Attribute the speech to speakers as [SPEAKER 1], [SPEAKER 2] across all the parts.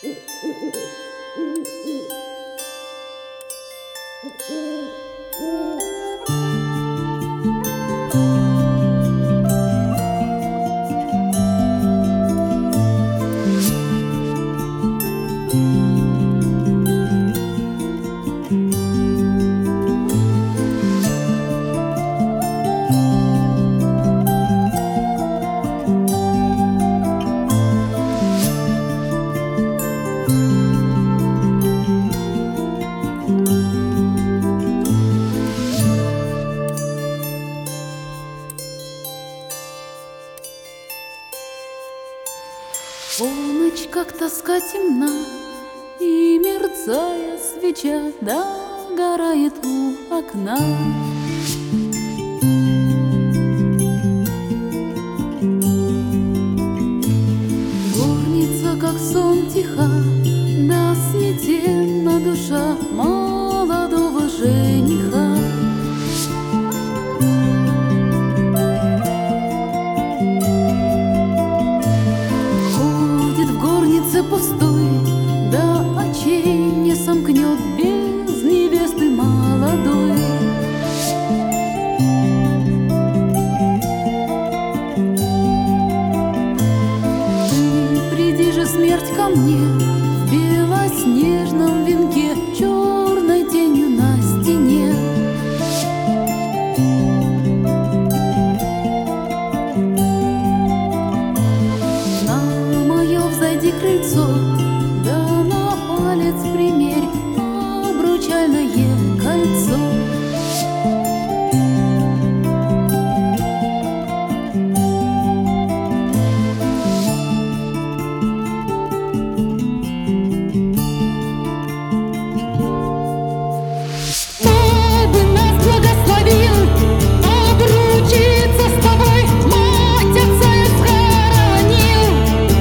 [SPEAKER 1] Полночь, как тоска темна, и, мерцая свеча, догорает у окна. Горница, как сон, тиха, да сметенна душа молодого жениха. Пустой, да очей не сомкнет без невесты молодой. Ты приди же, смерть, ко мне в белоснежном венке, черной тенью на стене. Взойди крыльцо, да на палец примерь обручальное кольцо.
[SPEAKER 2] Чтобы нас благословил обручиться с тобой, мать отца я схоронил.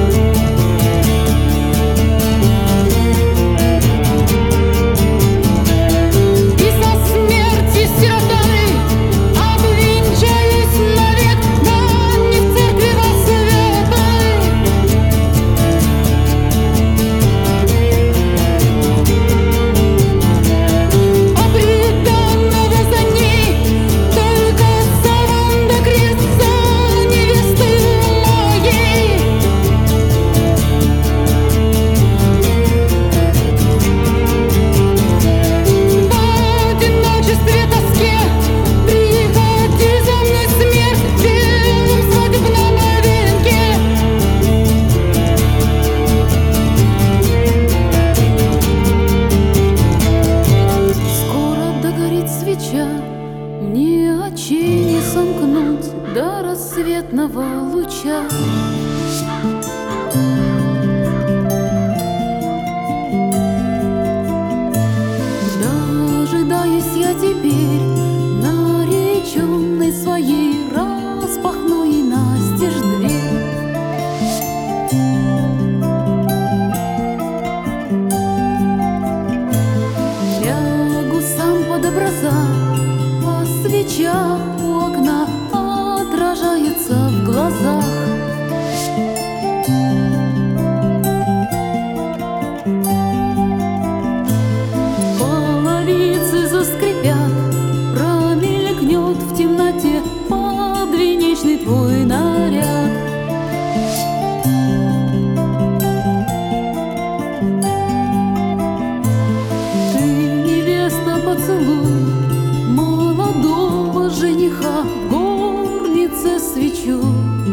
[SPEAKER 1] Мне очей не сомкнуть до рассветного луча. Дожидаюсь я теперь нареченной своей, распахну ей настежь дверь. Лягу сам под образа, а свеча у окна отражается в глазах. Половицы заскрипят, промелькнет в темноте подвенечный твой наряд. Ты, невеста, поцелуй молодого жениха, в горнице свечу